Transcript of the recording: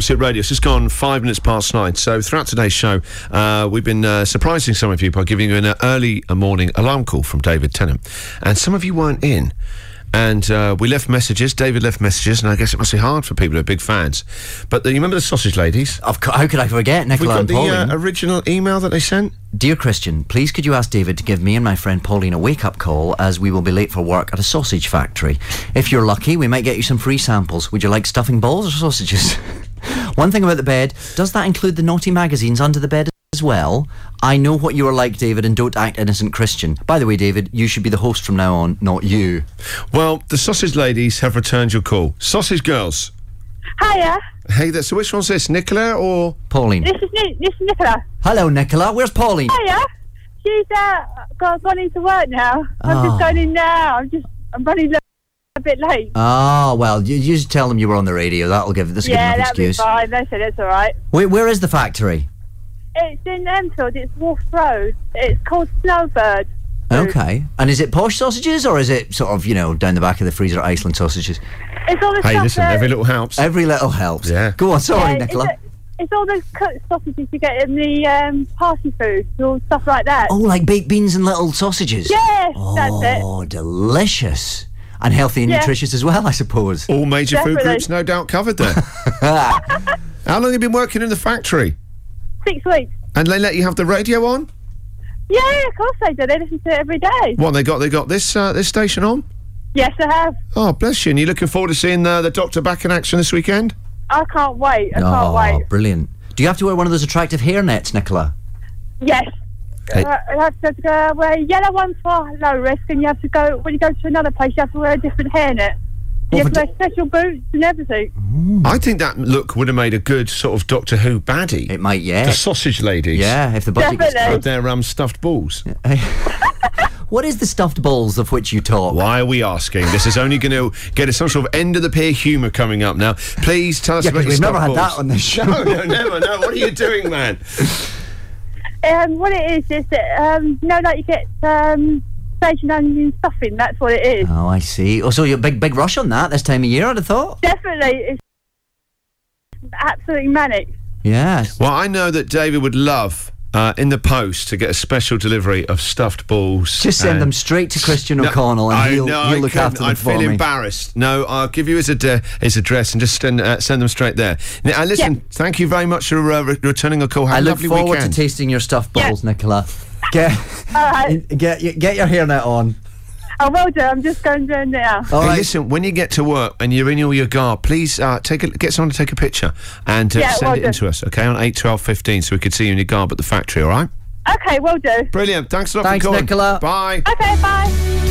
Absolute Radio. It's just gone 5 minutes past 9. So throughout today's show, we've been surprising some of you by giving you an early morning alarm call from David Tennant. And some of you weren't in. And we left messages. David left messages, and I guess it must be hard for people who are big fans. But you remember the sausage ladies? How could I forget, Nicola and Pauline? We got the original email that they sent? Dear Christian, please could you ask David to give me and my friend Pauline a wake-up call, as we will be late for work at a sausage factory. If you're lucky, we might get you some free samples. Would you like stuffing balls or sausages? One thing about the bed, does that include the naughty magazines under the bed as well? I know what you are like, David, and don't act innocent, Christian. By the way, David, you should be the host from now on, not you. Well, the sausage ladies have returned your call. Sausage girls. Hiya. Hey there, so which one's this, Nicola or Pauline? This is Nicola. Hello, Nicola. Where's Pauline? Hiya. She's gone into work now. I'm just going in now. I'm running a bit late. Oh, well, you just tell them you were on the radio. That'll give this Yeah, good enough that'll excuse. be fine. They said it's all right. Where is the factory? It's in Enfield. It's Wharf Road. It's called Snowbird. Okay. And is it posh sausages, or is it sort of, down the back of the freezer at Iceland sausages? It's all the Hey, stuff listen, every little helps. Every little helps. Yeah. Go on, sorry, yeah, Nicola. It's all the cooked sausages you get in the party food, all stuff like that. Oh, like baked beans and little sausages? Yes, that's it. Oh, delicious. And healthy and Yeah. nutritious as well, I suppose. All major food Definitely. groups no doubt covered there. How long have you been working in the factory? 6 weeks. And they let you have the radio on? Yeah, of course they do. They listen to it every day. What, they got this station on? Yes, I have. Oh, bless you. And you looking forward to seeing the Doctor back in action this weekend? I can't wait. I can't wait. Brilliant. Do you have to wear one of those attractive hairnets, Nicola? Yes. Hey. You have to wear a yellow one for low risk, and you have to go, when you go to another place, you have to wear a different hairnet. You have to wear special boots and everything. I think that look would have made a good sort of Doctor Who baddie. It might, yeah. The sausage ladies. Yeah, if the budget gets Definitely. With their stuffed balls. What is the stuffed balls of which you talk? Why are we asking? This is only going to get us some sort of end of the pier humour coming up now. Please tell us Yeah, about your because we've never stuffed had balls. that on this show. No, never. No, what are you doing, man? What it is like you get station onion stuffing. That's what it is. Oh, I see. Oh, so you're big rush on that this time of year, I'd have thought. Definitely, it's absolutely manic. Yes. Well, I know that David would love in the post to get a special delivery of stuffed balls. Just send them straight to Christian O'Connell, and he'll look after them I'd for feel me. embarrassed. No, I'll give you his address and just send them straight there. Now, listen, thank you very much for returning a call. Have I a look lovely forward weekend. to tasting your stuffed balls, Nicola. Get your hairnet on. I will do. I'm just going to do it now. All Hey, right. listen, when you get to work and you're in all your garb, please get someone to take a picture and send it in to us, okay, on 81215 so we could see you in your garb at the factory, all right? Okay, will do. Brilliant. Thanks a lot Thanks, for calling. Nicola. Bye. Okay, bye.